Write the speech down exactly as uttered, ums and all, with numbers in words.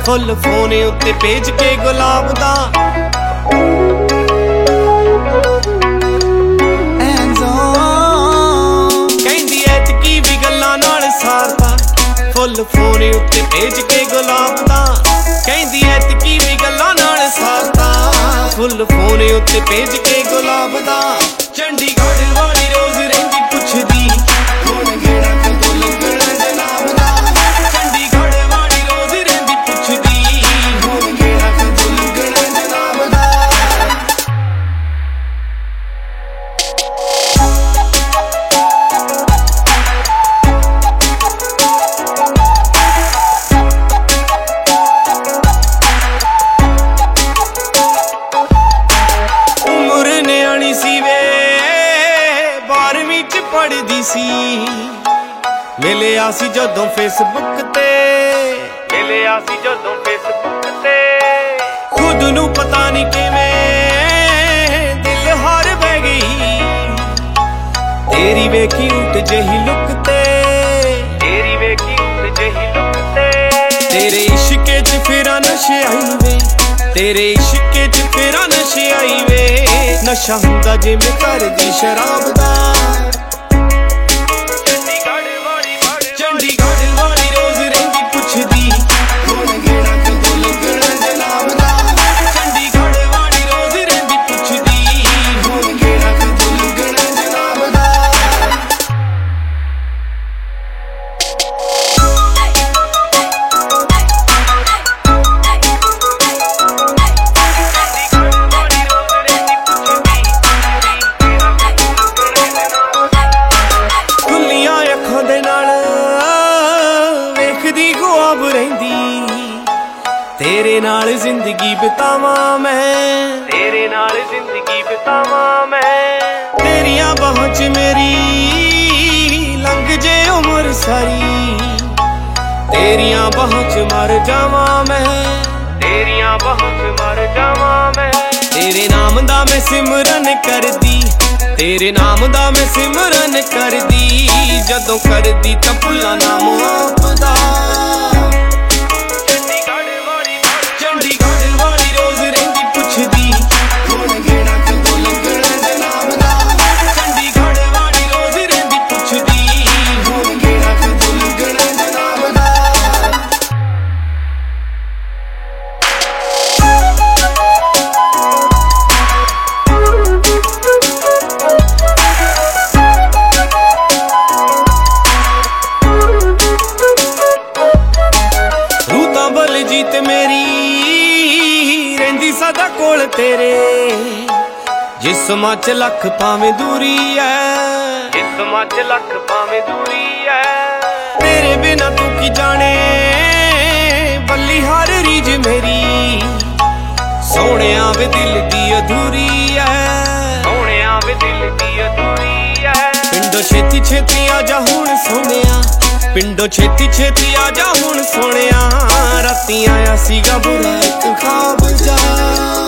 full phone उत्ते भेज के गुलाब दा कहंदी ऐतकी भी गल्लां नाल सारदा फुल फोन उत्ते भेज के गुलाब दा कहंदी ऐतकी भी गल्लां नाल सारदा फुल फोन उत्ते भेज के गुलाब दा चंडीगढ़ वाली रोज रहिंदी पुछदी हुण गेड़ा कदों लगना जनाब दा चंडीगढ़ वाली रोज रहिंदी पुछदी हुण गेड़ा कदों लगना जनाब दा पढ़दी सी मिलिया सी जदों फेसबुक ते मिलिया सी जदों फेसबुक ते खुद नू पता नहीं किवें दिल हार बह गई तेरी वेखी उठ जही लुक ते तेरी वेखी उठ जही लुक ते तेरे इश्के च फिरा नशे आई वे तेरे इश्के च फिरा नशे आई वे नशा हुंदा जिवें घर दी शराब दा तेरे नाल जिंदगी बितावां मैं तेरे नाल जिंदगी बितावां मैं तेरियां बाहों च मेरी लंघ जे उम्र सारी तेरियां बाहों च मर जावां मैं तेरियां बाहों च मर जावां मैं तेरे नाम दा मैं सिमरन करदी तेरे नाम दा मैं सिमरन करदी जदों करदी तां भुल्लां नाम आप दा जीत मेरी रहिंदी सदा कोल तेरे जिस्मां च लख भावें दूरी है जिस्मां च लख भावें दूरी है तेरे बिना तू की जाने बल्ली हर रीज मेरी सोहणिया वे दिल दी अधूरी है सोहणिया वे दिल दी अधूरी है पिंडों छेती छेती आजा हुण सोहणिया पिंडों छेती छेती आजा हुण सोहणिया राती आया सीगा बुरा एक ख्वाब जा